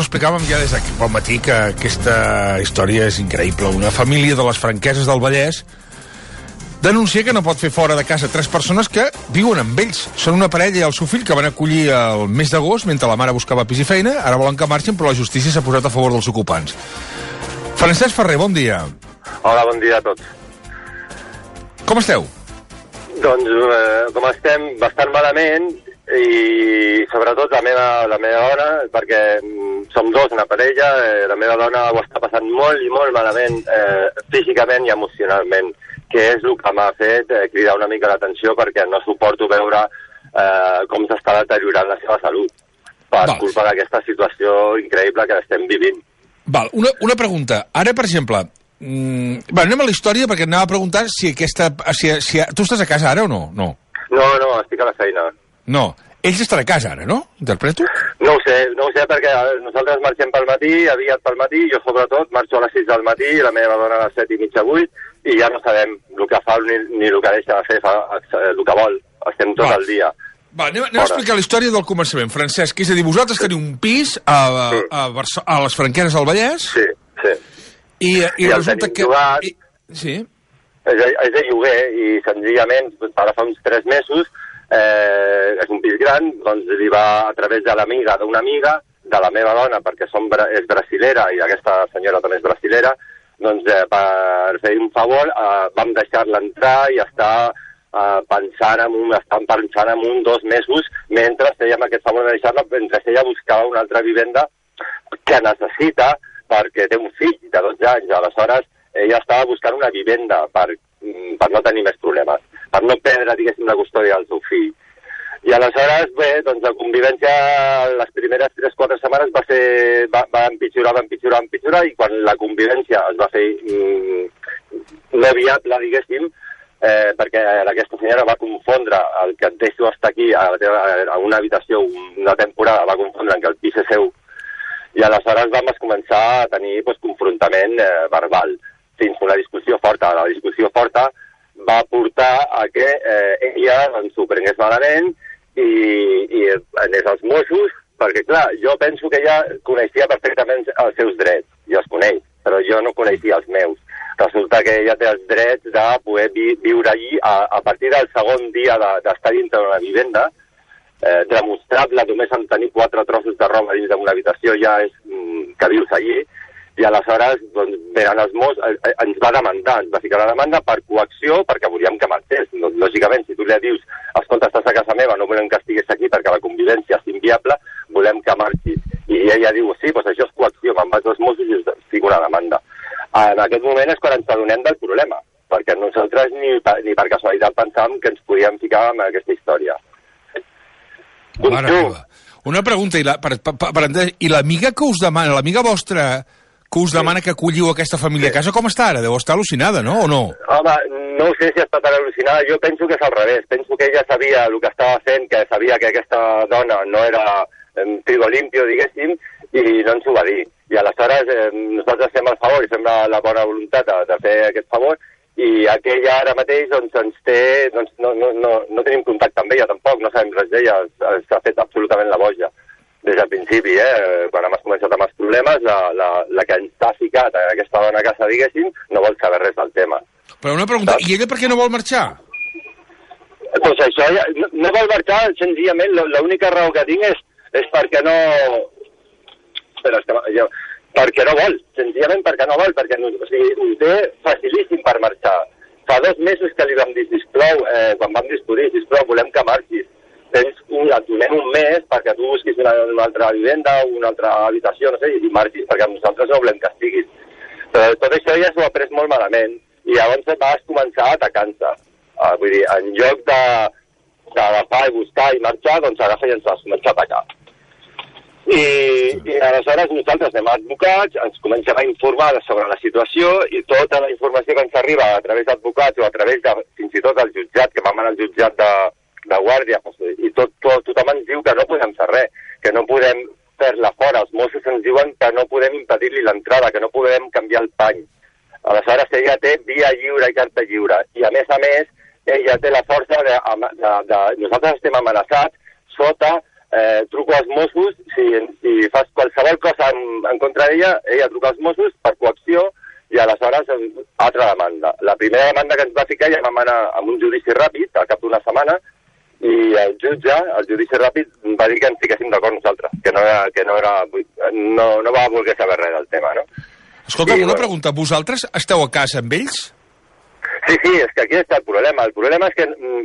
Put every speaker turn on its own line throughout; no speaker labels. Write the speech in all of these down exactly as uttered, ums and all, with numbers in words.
explicàvem ja des d'aquí pel matí que aquesta història és increïble. Una família de les Franqueses del Vallès denuncia que no pot fer fora de casa tres persones que viuen amb ells. Són una parella i el seu fill que van acollir el mes d'agost mentre la mare buscava pis i feina. Ara volen que marxin, però la justícia s'ha posat a favor dels ocupants. Francesc Ferrer, bon dia.
Hola, bon dia a tots.
Com esteu?
Doncs eh, com estem bastant malament i sobretot la meva, la meva dona, perquè som dos, una parella, eh, la meva dona ho està passant molt i molt malament eh, físicament i emocionalment, que és el que m'ha fet eh, cridar una mica l'atenció perquè no suporto veure eh, com s'està deteriorant la seva salut per Val. culpa d'aquesta situació increïble que estem vivint.
Val, una, una pregunta. Ara, per exemple, mmm, bé, anem a la història perquè anava a preguntar si aquesta... Si, si, tu estàs a casa ara o no? No,
no, no estic a la feina.
No. Ells estan a casa ara, no? Interpreto?
No ho sé, no ho sé perquè nosaltres marxem pel matí, aviat pel matí, jo sobretot marxo a les sis del matí, la meva dona a les set i mitja, vuit, i ja no sabem el que fa ni, ni el que deixa de fer, fa el que vol. Estem tot Va. el dia.
Va, anem, anem a explicar la història del començament, Francesc. És a dir, vosaltres teniu un pis a, a,
sí.
a, Barça, a les Franqueses del Vallès?
Sí, sí.
I, i,
I
resulta que...
Llogat,
I, sí.
És, és de lloguer i senzillament, ara fa uns tres mesos, eh, és un pis gran, doncs li va a través de l'amiga d'una amiga, de la meva dona, perquè som, és brasilera i aquesta senyora també és brasilera, doncs eh, per fer un favor eh, vam deixar-la entrar i està eh, pensant en un, estan pensant en un dos mesos mentre fèiem aquest favor de deixar-la, mentre ella buscava una altra vivenda que necessita perquè té un fill de dotze anys. Aleshores, ella estava buscant una vivenda per, per no tenir més problemes, per no perdre, diguéssim, la custòdia del seu fill. I aleshores, bé, doncs la convivència les primeres tres o quatre setmanes va ser, va, va empitjorar, va empitjorar, va empitjorar, i quan la convivència es va fer mm, no viable, diguéssim, eh, perquè aquesta senyora va confondre el que et deixo estar aquí a, a una habitació una temporada, va confondre en que el pis és seu, i aleshores vam començar a tenir pues, confrontament eh, verbal, fins a una discussió forta. La discussió forta va portar a que eh, ella doncs, s'ho prengués malament i, i anés als Mossos, perquè clar, jo penso que ella coneixia perfectament els seus drets, i els coneix, però jo no coneixia els meus. Resulta que ella té els drets de poder vi viure allí a, a partir del segon dia d'estar de, dintre d'una vivenda, eh, demostrable només amb tenir quatre trossos de roba dins d'una habitació ja és mm, que vius allí, i aleshores doncs, venen els Mossos, eh, ens va demandar, ens va ficar la demanda per coacció perquè volíem que marxés. Lògicament, si tu li dius, escolta, estàs a casa meva, no volem que estigués aquí perquè la convivència és inviable, volem que marxis. I ella diu, sí, doncs això és coacció, me'n vaig als Mossos i us fico una demanda. En aquest moment és quan ens adonem del problema, perquè nosaltres ni, ni per casualitat pensàvem que ens podíem ficar en aquesta història.
Una pregunta, i la, per, per, per, i l'amiga que us demana, l'amiga vostra que us demana que acolliu aquesta família a casa, com està ara? Deu estar al·lucinada, no? O no?
Home, no sé si està tan al·lucinada. Jo penso que és al revés. Penso que ella sabia el que estava fent, que sabia que aquesta dona no era eh, trigo limpio, diguéssim, i no ens ho va dir. I aleshores eh, nosaltres fem el favor i fem la, la bona voluntat de, de fer aquest favor, i aquella ara mateix doncs, ens té... Doncs, no, no, no, no tenim contacte amb ella tampoc, no sabem res d'ella, s'ha fet absolutament la boja. Des del principi, eh, quan hem començat amb els problemes, la, la, la que ens ha ficat a aquesta dona a casa, diguéssim, no vol saber res del tema.
Però una pregunta, Saps? I ella per què no vol marxar?
Doncs això, no, no vol marxar, senzillament, l'única raó que tinc és, és perquè no... Espera, és que jo... Perquè no vol, senzillament perquè no vol, perquè no, o sigui, ho té facilíssim per marxar. Fa dos mesos que li vam dir, sisplau, eh, quan vam discutir, sisplau, volem que marxis. Tens un, et donem un mes perquè tu busquis una, una altra vivenda, una altra habitació, no sé, i marxis, perquè nosaltres no volem que estiguis. Però tot això ja s'ho ha pres molt malament, i llavors vas començar atacant-se. Uh, vull dir, en lloc d'agafar i buscar i marxar, doncs agafa i ens vas començar a atacar. I, i aleshores nosaltres anem a advocats, ens comencem a informar sobre la situació, i tota la informació que ens arriba a través d'advocats o a través de, fins i tot del jutjat, que vam anar al jutjat de de guàrdia, i tot, tot, tothom ens diu que no podem fer res, que no podem fer-la fora. Els Mossos ens diuen que no podem impedir-li l'entrada, que no podem canviar el pany. Aleshores, ella té via lliure i carta lliure. I, a més a més, ella té la força de... de, de, de nosaltres estem amenaçats sota eh, truco als Mossos, si, si fas qualsevol cosa en, en contra d'ella, ella truca als Mossos per coacció i aleshores altra demanda. La primera demanda que ens va ficar ja vam anar amb un judici ràpid, al cap d'una setmana, i el jutge, el judici ràpid, va dir que ens fiquéssim d'acord nosaltres, que no era, que no, era, no, no va voler saber res del tema, no?
Escolta, una bueno. pregunta, vosaltres esteu a casa amb ells?
Sí, sí, és que aquí està el problema. El problema és que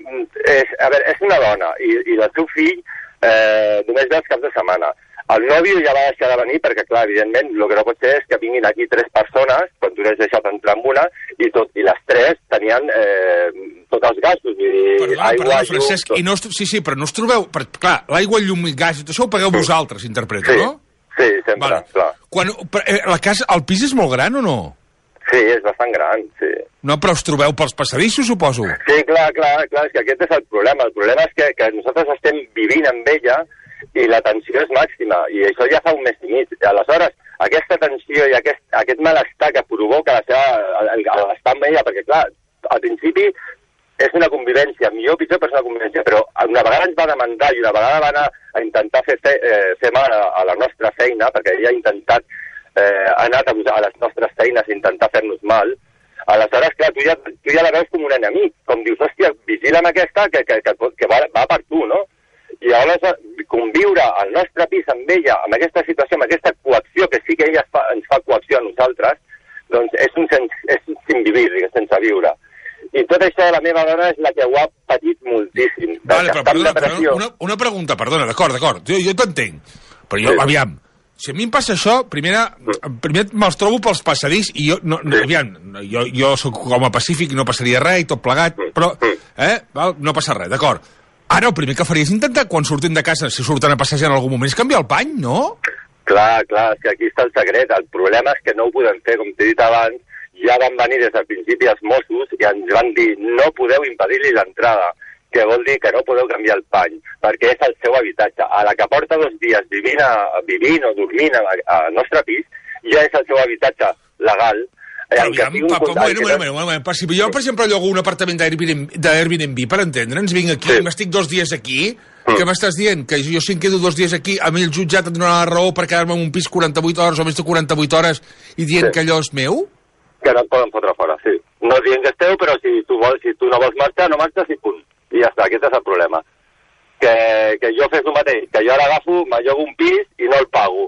és, a veure, és una dona i, i el seu fill eh, només ve els caps de setmana. El nòvio ja va deixar de venir perquè, clar, evidentment, el que no pot ser és que vinguin aquí tres persones, quan tu n'has deixat entrar amb una, i, tot, i les tres tenien eh, tots els gastos. I,
perdona, aigua, perdona, Francesc, llum, i no, sí, sí, però no us trobeu... Per, clar, l'aigua, el llum i gas, tot això ho pagueu sí. vosaltres, interpreto,
sí.
no?
Sí, sempre, vale. clar.
Quan, la casa, el pis és molt gran o no?
Sí, és bastant gran, sí.
No, però us trobeu pels passadissos, suposo?
Sí, clar, clar, clar, és que aquest és el problema. El problema és que, que nosaltres estem vivint amb ella i la tensió és màxima, i això ja fa un mes i mig. Aleshores, aquesta tensió i aquest, aquest malestar que provoca la seva, l'estar amb ella, perquè, clar, al principi és una convivència, millor o pitjor, però és una convivència, però una vegada ens va demandar i una vegada va anar a intentar fer, fe, eh, fer mal a, a la nostra feina, perquè ella ha intentat Eh, ha anat a, a les nostres feines a intentar fer-nos mal, aleshores, clar, tu ja, tu ja la veus com un enemic, com dius, hòstia, vigila amb aquesta que, que, que, que va, va per tu, no? I llavors conviure al nostre pis amb ella, amb aquesta situació, amb aquesta coacció, que sí que ella fa, ens fa coacció a nosaltres, doncs és un, sens, és un sin vivir, sense viure. I tot això la meva dona és la que ho ha patit moltíssim.
Vale, però perdona, perdona, una, una pregunta, perdona, d'acord, d'acord, jo, jo t'entenc, però jo, sí. aviam, si a mi em passa això, primera, primer me'ls trobo pels passadís i jo, no, no, aviam, jo, jo soc com a pacífic i no passaria res i tot plegat, però, eh, val, no passa res, d'acord. Ara el primer que faria és intentar, quan surtin de casa, si surten a passejar en algun moment, és canviar el pany, no?
Clar, clar, és que aquí està el secret. El problema és que no ho podem fer, com t'he dit abans, ja van venir des del principi els Mossos i ens van dir no podeu impedir-li l'entrada, que vol dir que no podeu canviar el pany, perquè és el seu habitatge. A la que porta dos dies vivint, a, vivint o dormint al nostre pis, ja és el seu habitatge legal.
Però aviam, papa, bueno, bueno, bueno, bueno, bueno, si jo, per exemple, llogo un apartament d'Airbnb, per entendre'ns, vinc aquí, sí. m'estic dos dies aquí, mm. què m'estàs dient? Que jo si em quedo dos dies aquí, a mi el jutjat em donarà la raó per quedar-me en un pis quaranta-vuit hores o més de quaranta-vuit hores i dient sí. que allò és meu?
Que no et poden fotre fora, sí. No dient que esteu, però si tu, vols, si tu no vols marxar, no marxes i punt. I ja està, aquest és el problema. Que, que jo fes el mateix, que jo ara agafo, me llogo un pis i no el pago.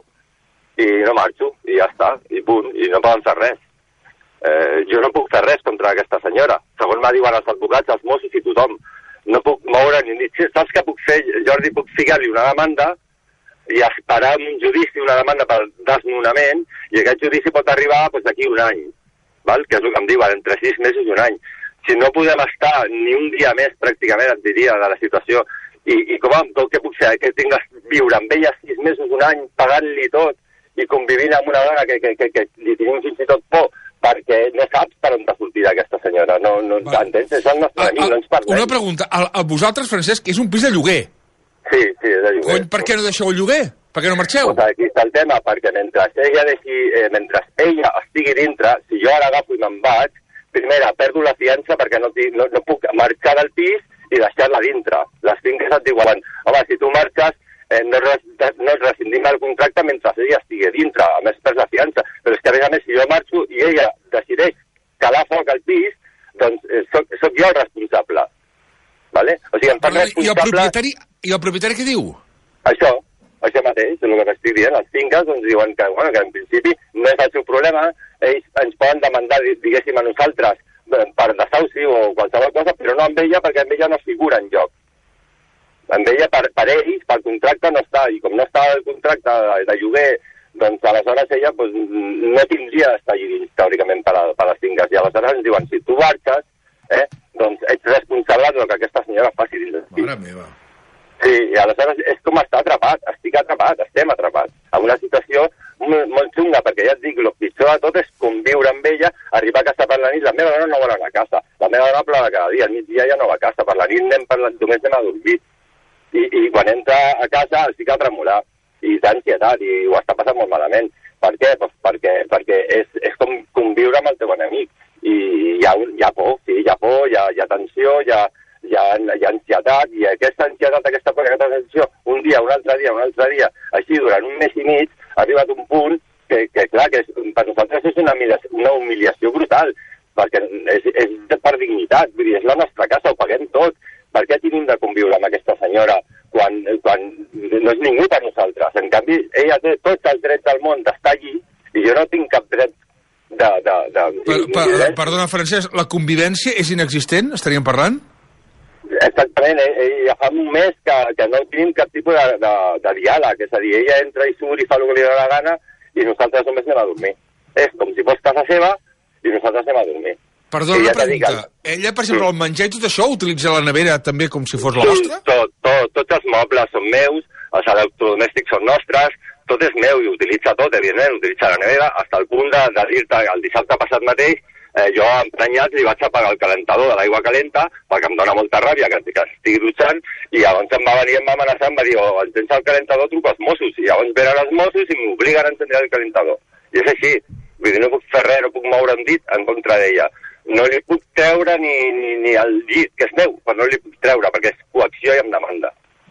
I no marxo, i ja està, i punt, i no poden fer res. Eh, jo no puc fer res contra aquesta senyora. Segons m'ha diuen els advocats, els Mossos i tothom. No puc moure ni dir, saps què puc fer, Jordi? Puc ficar-li una demanda i esperar un judici, una demanda per desnonament, i aquest judici pot arribar doncs, d'aquí un any, val? Que és el que em diuen, entre sis mesos i un any. Si no podem estar ni un dia més, pràcticament, et diria, de la situació, i, i com, com què puc fer? Que tingues viure amb ella sis mesos, un any, pagant-li tot, i convivint amb una dona que, que, que, que li tinguin fins i tot por, perquè no saps per on t'ha sortit aquesta senyora. No, no entens? És el nostre amic, no ens parlem.
Una pregunta. A, a vosaltres, Francesc, és un pis de lloguer?
Sí, sí, és de lloguer.
Cony, per què no deixeu el lloguer? Per què no marxeu?
Pues aquí està el tema, perquè mentre ella, deixi, eh, mentre ella estigui dintre, si jo ara agafo i me'n vaig, primera, perdo la fiança perquè no, no, no puc marxar del pis i deixar-la dintre. Les finques et diuen, home, si tu marxes, eh, no, no es rescindim el contracte mentre ella estigui dintre, a més perds la fiança. Però és que, a més a més, si jo marxo i ella decideix calar foc al pis, doncs eh, soc, soc jo el responsable. Vale? O sigui, em fan responsable...
I el propietari, i el propietari què diu?
Això, això mateix, és el que estic dient. Els finques doncs, diuen que, bueno, que en principi no és el seu problema, ells ens poden demandar, diguéssim, a nosaltres per desahuci o qualsevol cosa, però no amb ella, perquè amb ella no figura en lloc. Amb ella, per, per ells, pel contracte no està, i com no està el contracte de, de lloguer, doncs aleshores ella pues, no tindria d'estar allí dins, teòricament, per, a, per les finques. I aleshores ens diuen, si tu marxes, eh, doncs ets responsable del que aquesta senyora faci dins del pis.
Mare meva.
Sí, i aleshores és com estar atrapat, estic atrapat, estem atrapats, en una situació molt, molt xunga, perquè ja et dic, el pitjor de tot és conviure amb ella, arribar a casa per la nit, la meva dona no vol anar a casa, la meva dona plora cada dia, al migdia ja no va a casa, per la nit anem per la, només anem a dormir, i, i quan entra a casa el fica a tremolar, i d'ansietat, i ho està passant molt malament. Per què? Pues perquè, perquè és, és com conviure amb el teu enemic, i hi ha, hi ha por, sí, hi ha por, hi ha, hi ha tensió, hi ha, hi ha, hi ha ansietat, i aquesta ansietat, aquesta, aquesta sensació, un dia, un altre dia, un altre dia, així durant un mes i mig, ha arribat un punt que, que clar, que és, per nosaltres és una humiliació, una humiliació brutal, perquè és, és per dignitat, vull dir, és la nostra casa, ho paguem tot. Per què tenim de conviure amb aquesta senyora quan, quan no és ningú per nosaltres? En canvi, ella té tots els drets del món d'estar allí i jo no tinc cap dret de... de, de
per, per, perdona, Francesc, la convivència és inexistent? Estaríem parlant?
Exactament, eh, ja fa un mes que, que no tenim cap tipus de, de, de diàleg, és a dir, ella entra i surt i fa el que li dóna la gana i nosaltres només anem a dormir. És com si fos casa seva i nosaltres anem a dormir.
Perdona una pregunta, que... ella, per exemple, el menjar i tot això, utilitza la nevera també com si fos la vostra?
Tot, tot, tots els mobles són meus, els electrodomèstics són nostres, tot és meu i utilitza tot, evidentment, utilitza la nevera, fins al punt de, de dir-te el dissabte passat mateix, eh, jo emprenyat li vaig apagar el calentador de l'aigua calenta perquè em dóna molta ràbia que, que estigui dutxant i llavors em va venir i em va amenaçar, em va dir, oh, encens el calentador, truco als Mossos, i llavors venen els Mossos i m'obliguen a encendre el calentador. I és així, vull dir, no puc fer res, no puc moure un dit en contra d'ella. No li puc treure ni, ni, ni el llit, que és meu, però no li puc treure perquè és coacció i em demanda.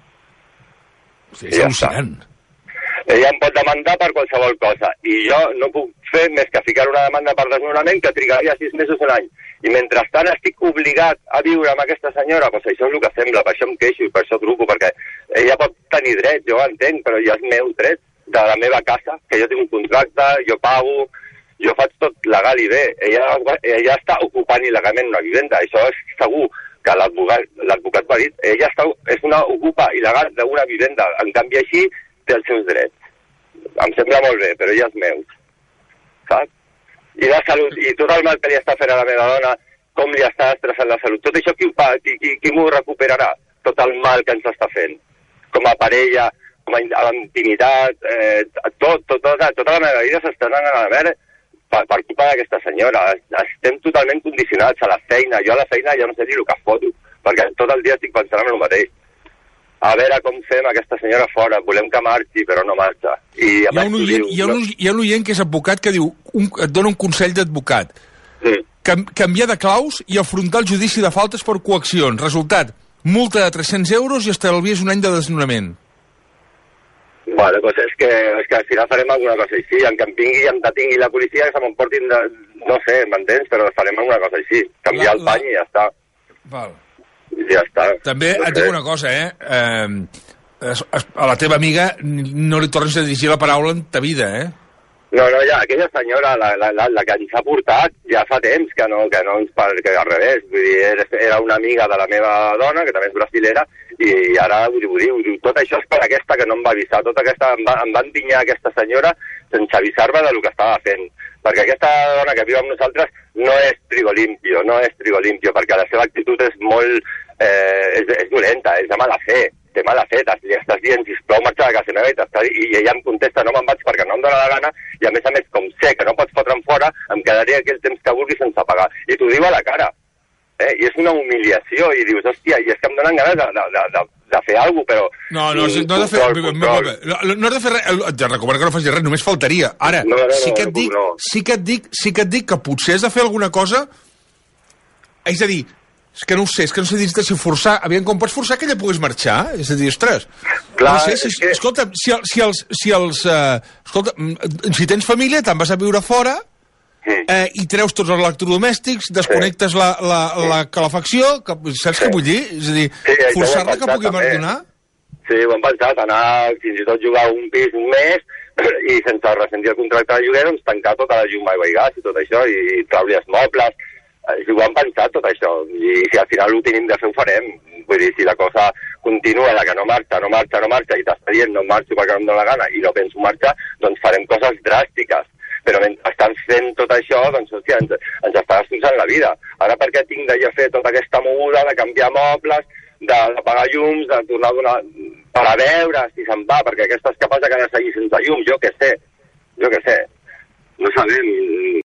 Sí, és al·lucinant.
Ella em pot demandar per qualsevol cosa i jo no puc fer més que ficar una demanda per desnonament que trigaria sis mesos un any. I mentrestant estic obligat a viure amb aquesta senyora, doncs això és el que sembla, per això em queixo i per això truco, perquè ella pot tenir dret, jo ho entenc, però ja és meu dret de la meva casa, que jo tinc un contracte, jo pago, jo faig tot legal i bé. Ella, ella està ocupant il·legalment una vivenda, això és segur que l'advocat ho ha dit. Ella està, és una ocupa il·legal d'una vivenda, en canvi així té els seus drets. Em sembla molt bé, però ja és meu. Saps? I la salut, i tot el mal que li està fent a la meva dona, com li està estressant la salut, tot això qui ho fa, qui, qui, qui m'ho recuperarà? Tot el mal que ens està fent. Com a parella, com a intimitat, eh, tot, tot, tot, tota la meva vida s'està anant a la merda per, per culpa d'aquesta senyora. Estem totalment condicionats a la feina. Jo a la feina ja no sé ni el que foto, perquè tot el dia estic pensant en el mateix. A veure com fem aquesta senyora fora, volem que marxi, però no marxa. I
hi, ha un oient, diu, hi, ha un, hi ha un oient que és advocat que diu, un, et dona un consell d'advocat.
Sí.
Cam, canviar de claus i afrontar el judici de faltes per coaccions. Resultat, multa de tres-cents euros i estalvies un any de desnonament.
Vale, doncs és que, és que al final farem alguna cosa així. En que em vingui i em detingui la policia, que se m'emportin, de... no sé, m'entens? Però farem alguna cosa així. Canviar la, el pany la... i ja està.
Val.
Ja està.
També no et dic una cosa, eh? eh? A la teva amiga no li tornis a dirigir la paraula en ta vida, eh?
No, no, ja, aquella senyora, la, la, la, la que ens ha portat, ja fa temps que no, que no ens parla, que al revés. Vull dir, era una amiga de la meva dona, que també és brasilera, i ara, vull dir, vull dir, tot això és per aquesta que no em va avisar. Tota aquesta, em va, em va endinyar aquesta senyora sense avisar-me del que estava fent. Perquè aquesta dona que viu amb nosaltres no és trigo limpio, no és trigo limpio, perquè la seva actitud és molt... Eh, és, és dolenta, és de mala fe, té mala fe, li estàs dient, sisplau, marxa de casa meva, i, i ella em contesta, no me'n vaig perquè no em dóna la gana, i a més a més, com sé que no pots fotre'm fora, em quedaria aquell temps que vulgui sense pagar. I t'ho diu a la cara. Eh? I és una humiliació, i dius, hòstia, i és que em donen ganes de, de, de, de, de fer alguna cosa, però...
No, no, no, no, de fer, control. no, no has de fer res, et recomano que no facis res, només faltaria. Ara, no, no, no, sí, que et dic, no. sí, que et dic, sí que et dic que potser has de fer alguna cosa, és a dir, és que no ho sé, és que no sé dir si forçar... Aviam, com pots forçar que ella pogués marxar? És a dir, ostres...
Clar,
no sé, si,
que...
escolta, si, si els... Si, els uh, escolta, si tens família, te'n vas a viure fora
sí.
eh, i treus tots els electrodomèstics, desconnectes sí. la, la, sí. la calefacció... Que, saps sí. què vull dir? És a dir, sí, forçar-la que pugui marxar?
Sí, ho hem pensat, anar fins i tot jugar un pis un mes i sense ressentir el contracte de lloguer, doncs tancar tota la llum, aigua i gas i tot això, i treure els mobles... Si ho han pensat tot això, i si al final ho tenim de fer ho farem. Vull dir, si la cosa continua de que no marxa, no marxa, no marxa, i t'està dient no marxo perquè no em dóna la gana i no penso marxar, doncs farem coses dràstiques. Però mentre estan fent tot això, doncs, hòstia, ens, ens està destrossant la vida. Ara per què tinc de ja fer tota aquesta moguda de canviar mobles, de, de pagar llums, de tornar a donar... per a veure si se'n va, perquè aquesta és capaç de quedar-se allí sense llum, jo què sé, jo què sé. No sabem...